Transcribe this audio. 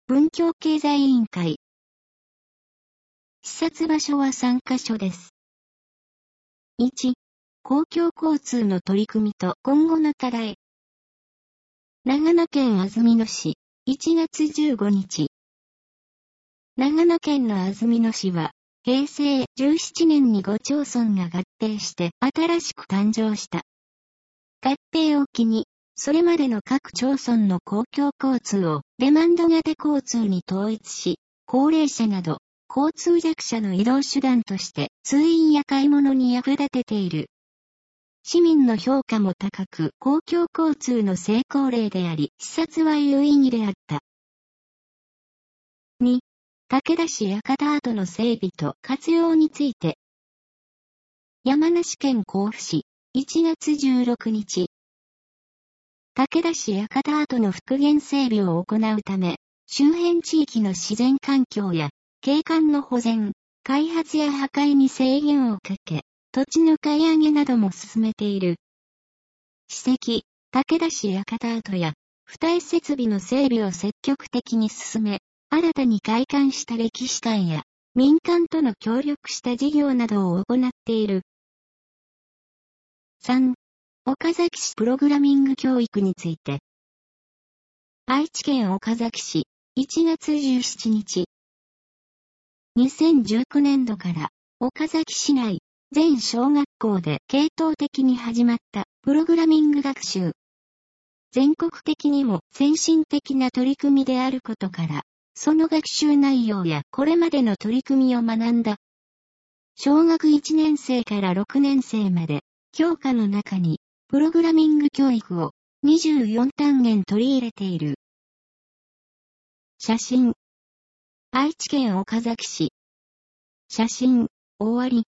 文教経済委員会。視察場所は3カ所です。1、公共交通の取り組みと今後の課題。長野県安曇野市、1月15日。長野県の安曇野市は、平成17年に5町村が合併して新しく誕生した。合併を機に、それまでの各町村の公共交通をデマンド型交通に統一し、高齢者など交通弱者の移動手段として通院や買い物に役立てている。市民の評価も高く公共交通の成功例であり、視察は有意義であった。2、武田市屋形跡の整備と活用について。山梨県甲府市、1月16日。武田市屋形跡の復元整備を行うため、周辺地域の自然環境や景観の保全、開発や破壊に制限をかけ、土地の買い上げなども進めている。史跡、武田市屋形跡や、付帯設備の整備を積極的に進め、新たに開館した歴史館や民間との協力した事業などを行っている。3、岡崎市プログラミング教育について。愛知県岡崎市、1月17日。2019年度から岡崎市内全小学校で系統的に始まったプログラミング学習。全国的にも先進的な取り組みであることから、その学習内容やこれまでの取り組みを学んだ。小学1年生から6年生まで教科の中にプログラミング教育を24単元取り入れている。写真。愛知県岡崎市。写真、終わり。